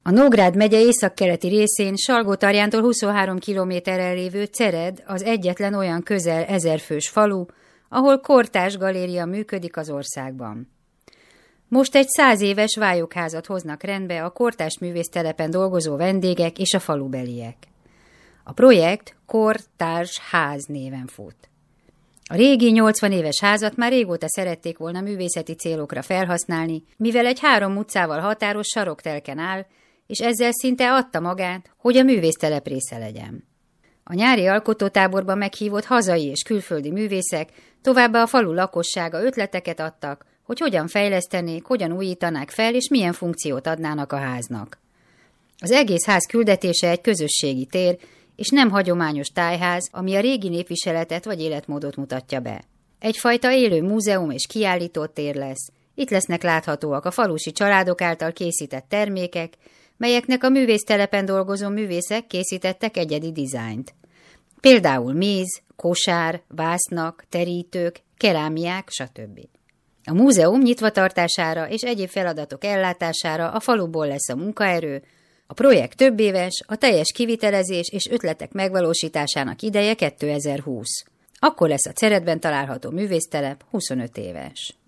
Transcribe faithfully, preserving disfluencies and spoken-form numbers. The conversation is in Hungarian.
A Nógrád megye északkeleti részén Salgótarjántól huszonhárom kilométerrel lévő Cered az egyetlen olyan közel ezerfős falu, ahol kortárs galéria működik az országban. Most egy száz éves vályokházat hoznak rendbe a kortárs művésztelepen dolgozó vendégek és a falubeliek. A projekt Kortárs Ház néven fut. A régi nyolcvan éves házat már régóta szerették volna művészeti célokra felhasználni, mivel egy három utcával határos saroktelken áll, és ezzel szinte adta magát, hogy a művésztelep része legyen. A nyári alkotótáborban meghívott hazai és külföldi művészek, továbbá a falu lakossága ötleteket adtak, hogy hogyan fejlesztenék, hogyan újítanák fel, és milyen funkciót adnának a háznak. Az egész ház küldetése egy közösségi tér, és nem hagyományos tájház, ami a régi népviseletet vagy életmódot mutatja be. Egyfajta élő múzeum és kiállító tér lesz. Itt lesznek láthatóak a falusi családok által készített termékek, melyeknek a művésztelepen dolgozó művészek készítettek egyedi dizájnt. Például méz, kosár, vásznak, terítők, kerámiák, stb. A múzeum nyitvatartására és egyéb feladatok ellátására a faluból lesz a munkaerő. A projekt többéves, a teljes kivitelezés és ötletek megvalósításának ideje kétezer-húsz. Akkor lesz a Ceredben található művésztelep huszonöt éves.